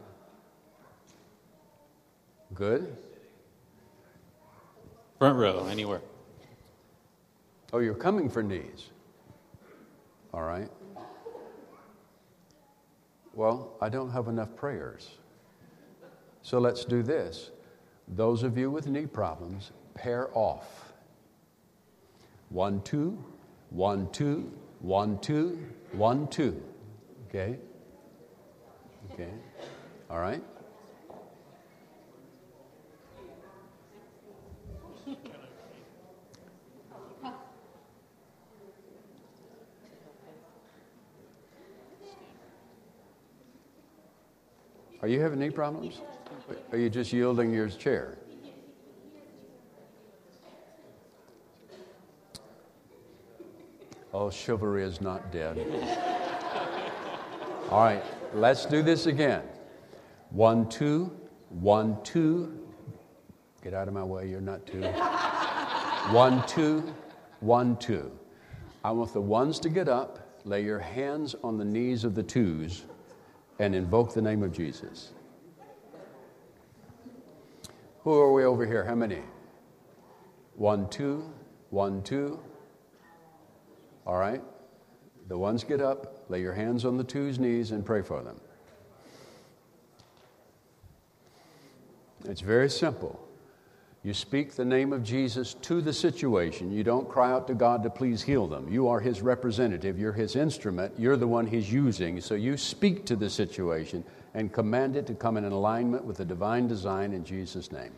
Good. Front row, anywhere. Oh, you're coming for knees. All right. Well, I don't have enough prayers. So let's do this. Those of you with knee problems, pair off. One, two, one, two, one, two, one, two. Okay? Okay. All right? Are you having knee problems? Are you just yielding your chair? Oh, chivalry is not dead. All right, let's do this again. One, two, one, two. Get out of my way, you're not two. One, two, one, two. I want the ones to get up, lay your hands on the knees of the twos, and invoke the name of Jesus. Who are we over here? How many? One, two, one, two. All right. The ones get up, lay your hands on the twos' knees, and pray for them. It's very simple. You speak the name of Jesus to the situation. You don't cry out to God to please heal them. You are His representative. You're His instrument. You're the one He's using. So you speak to the situation and command it to come in alignment with the divine design in Jesus' name.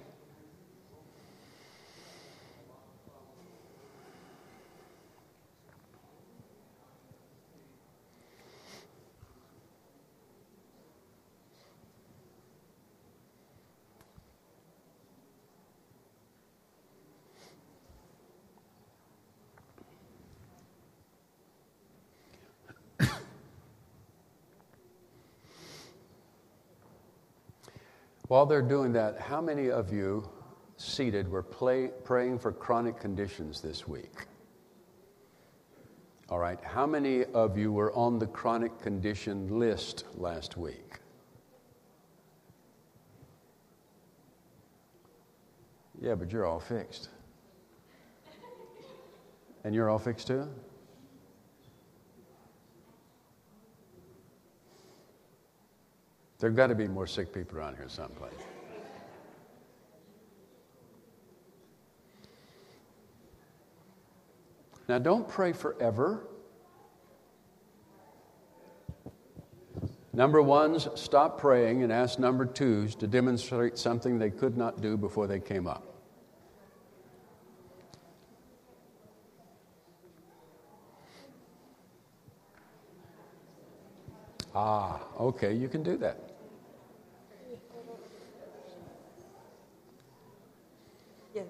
While they're doing that, how many of you seated were play, praying for chronic conditions this week? All right. How many of you were on the chronic condition list last week? Yeah, but you're all fixed. And you're all fixed too? There have got to be more sick people around here someplace. Now, don't pray forever. Number ones, stop praying and ask number twos to demonstrate something they could not do before they came up. Ah, okay, you can do that. Yes.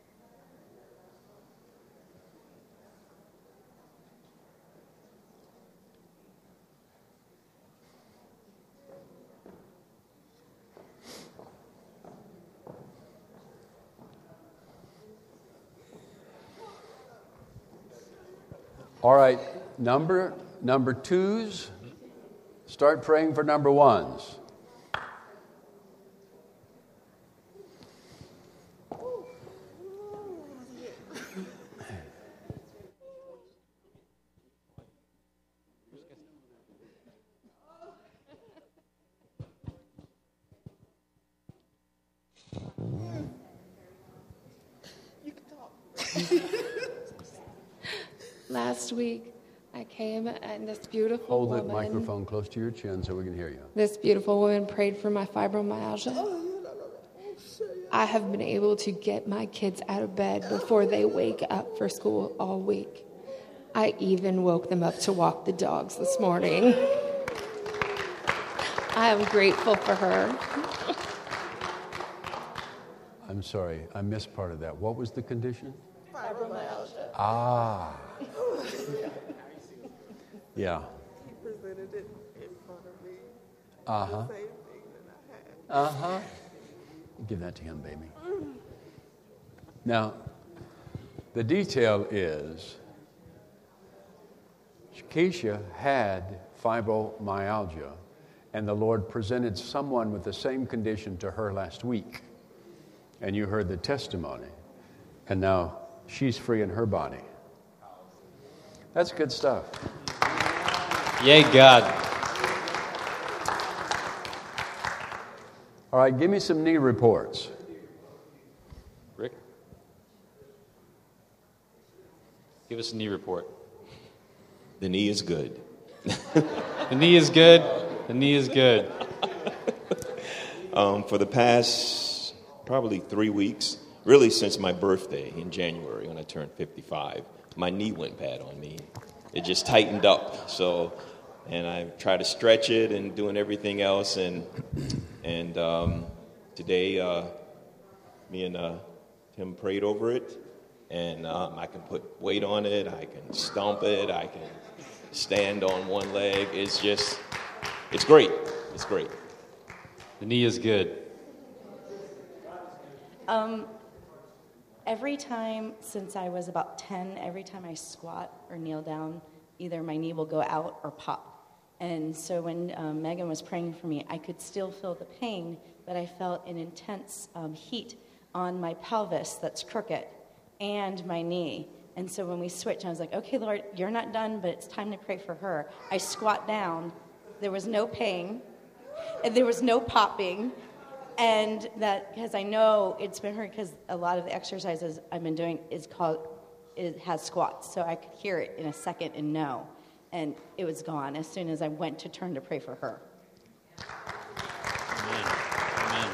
All right, number number twos. Start praying for number ones. Last week, I came and this beautiful Hold woman... the microphone close to your chin so we can hear you. This beautiful woman prayed for my fibromyalgia. I have been able to get my kids out of bed before they wake up for school all week. I even woke them up to walk the dogs this morning. I am grateful for her. I'm sorry, I missed part of that. What was the condition? Fibromyalgia. Ah. Yeah. He presented it in front of me. Uh-huh. The same thing that I had. Uh-huh. Give that to him, baby. Now, the detail is Keisha had fibromyalgia, and the Lord presented someone with the same condition to her last week. And you heard the testimony. And now she's free in her body. That's good stuff. Yay, God. All right, give me some knee reports. Rick? Give us a knee report. The knee is good. The knee is good. The knee is good. Um, for the past probably three weeks, really since my birthday in January when I turned fifty-five, my knee went bad on me. It just tightened up. So and I try to stretch it and doing everything else. And and um, today, uh, me and uh, Tim prayed over it, and um, I can put weight on it. I can stomp it. I can stand on one leg. It's just, it's great. It's great. The knee is good. Um, every time since I was about ten, every time I squat or kneel down, either my knee will go out or pop. And so when um, Megan was praying for me, I could still feel the pain, but I felt an intense um, heat on my pelvis that's crooked and my knee. And so when we switched, I was like, okay, Lord, you're not done, but it's time to pray for her. I squat down. There was no pain. And there was no popping. And that, because I know it's been hurt, because a lot of the exercises I've been doing is called, it has squats. So I could hear it in a second and know. And it was gone as soon as I went to turn to pray for her. Amen. Amen.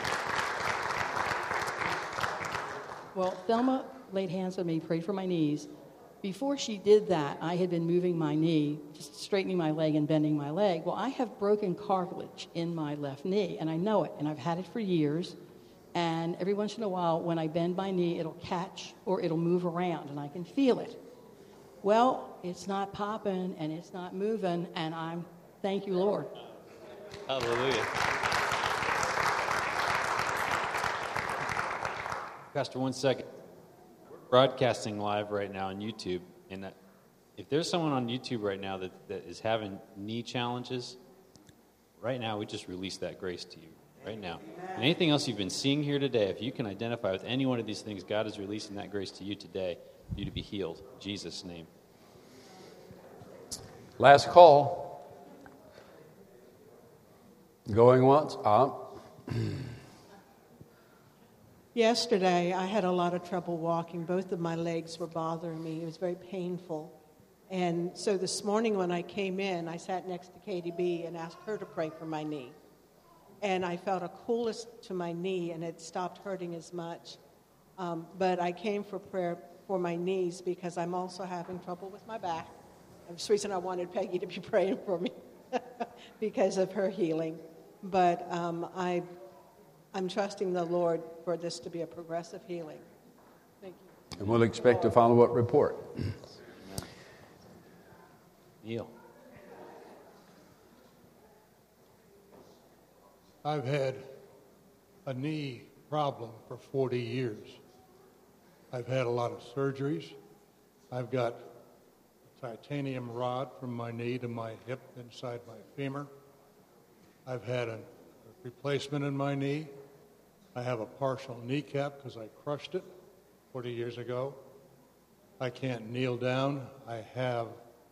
Well, Thelma laid hands on me, prayed for my knees. Before she did that, I had been moving my knee, just straightening my leg and bending my leg. Well, I have broken cartilage in my left knee, and I know it, and I've had it for years. And every once in a while, when I bend my knee, it'll catch or it'll move around, and I can feel it. Well, it's not popping, and it's not moving, and I'm, thank you, Lord. Hallelujah. Pastor, one second. We're broadcasting live right now on YouTube, and that, if there's someone on YouTube right now that, that is having knee challenges, right now we just release that grace to you, right now. And anything else you've been seeing here today, if you can identify with any one of these things, God is releasing that grace to you today for you to be healed. In Jesus' name. Last call. Going once, up. Yesterday, I had a lot of trouble walking. Both of my legs were bothering me. It was very painful. And so this morning when I came in, I sat next to Katie B and asked her to pray for my knee. And I felt a coolness to my knee, and it stopped hurting as much. Um, but I came for prayer for my knees because I'm also having trouble with my back. That's the reason I wanted Peggy to be praying for me because of her healing. But um, I... I'm trusting the Lord for this to be a progressive healing. Thank you. And we'll expect a follow-up report. Neil. I've had a knee problem for forty years. I've had a lot of surgeries. I've got a titanium rod from my knee to my hip inside my femur. I've had a replacement in my knee. I have a partial kneecap because I crushed it forty years ago. I can't kneel down. I have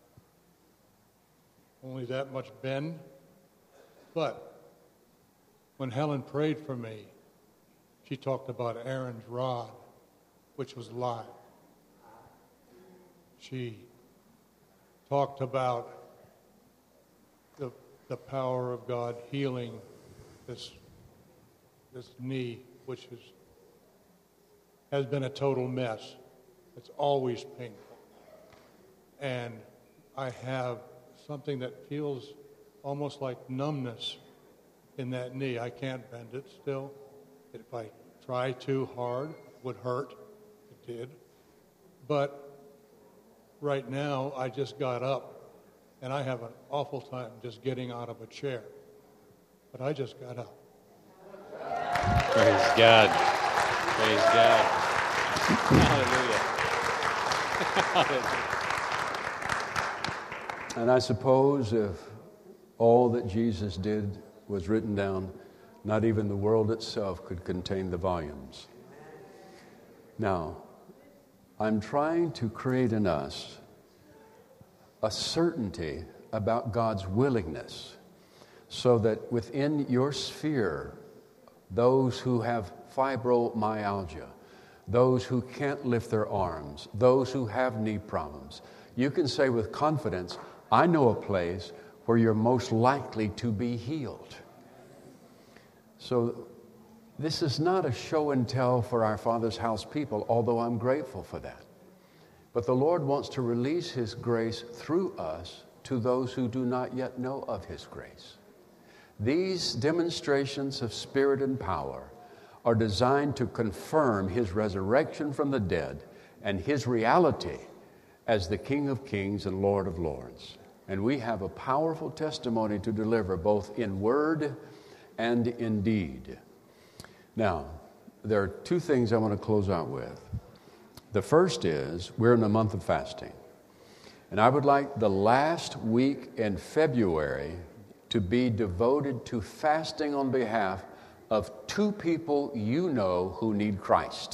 only that much bend. But when Helen prayed for me, she talked about Aaron's rod, which was live. She talked about the, the power of God healing this this knee, which is, has been a total mess. It's always painful. And I have something that feels almost like numbness in that knee. I can't bend it still. If I try too hard, it would hurt. It did. But right now, I just got up, and I have an awful time just getting out of a chair. But I just got up. Praise God. Praise God. Hallelujah. And I suppose if all that Jesus did was written down, not even the world itself could contain the volumes. Now, I'm trying to create in us a certainty about God's willingness so that within your sphere, those who have fibromyalgia, those who can't lift their arms, those who have knee problems, you can say with confidence, I know a place where you're most likely to be healed. So this is not a show and tell for our Father's house people, although I'm grateful for that. But the Lord wants to release His grace through us to those who do not yet know of his grace. These demonstrations of spirit and power are designed to confirm his resurrection from the dead and his reality as the King of Kings and Lord of Lords. And we have a powerful testimony to deliver both in word and in deed. Now, there are two things I want to close out with. The first is we're in a month of fasting. And I would like the last week in February to be devoted to fasting on behalf of two people you know who need Christ.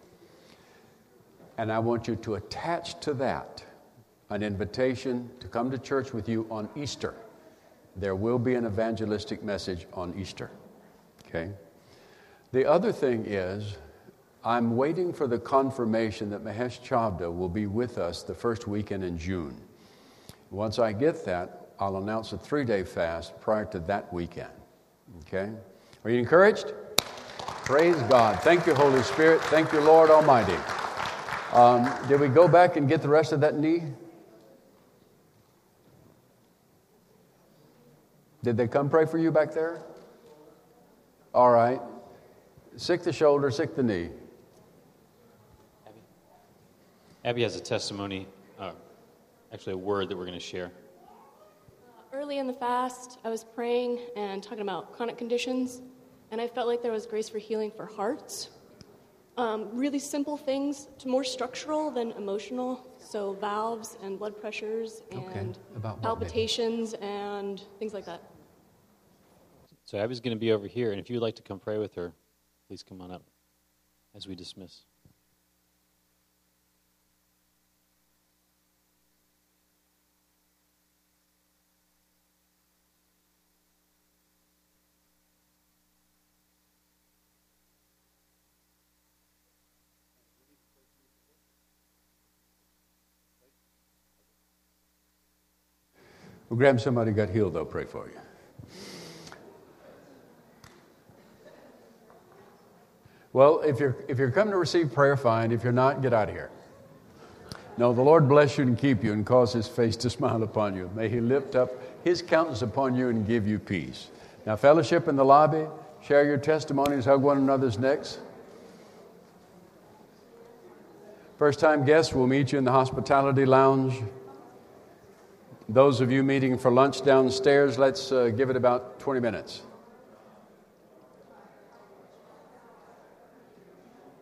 And I want you to attach to that an invitation to come to church with you on Easter. There will be an evangelistic message on Easter. Okay? The other thing is, I'm waiting for the confirmation that Mahesh Chavda will be with us the first weekend in June. Once I get that, I'll announce a three-day fast prior to that weekend. Okay? Are you encouraged? Praise God. Thank you, Holy Spirit. Thank you, Lord Almighty. Um, did we go back and get the rest of that knee? Did they come pray for you back there? All right. Sick the shoulder, sick the knee. Abby, Abby has a testimony, uh, actually a word that we're going to share. Early in the fast, I was praying and talking about chronic conditions, and I felt like there was grace for healing for hearts. Um, really simple things, to more structural than emotional, so valves and blood pressures and Okay. About what, palpitations and things like that. So Abby's going to be over here, and if you would like to come pray with her, please come on up as we dismiss. We'll grab somebody who got healed, they'll pray for you. Well, if you're if you're coming to receive prayer, fine. If you're not, get out of here. No, the Lord bless you and keep you and cause his face to smile upon you. May he lift up his countenance upon you and give you peace. Now, fellowship in the lobby, share your testimonies, hug one another's necks. First-time guests, we'll meet you in the hospitality lounge. Those of you meeting for lunch downstairs, let's uh, give it about twenty minutes.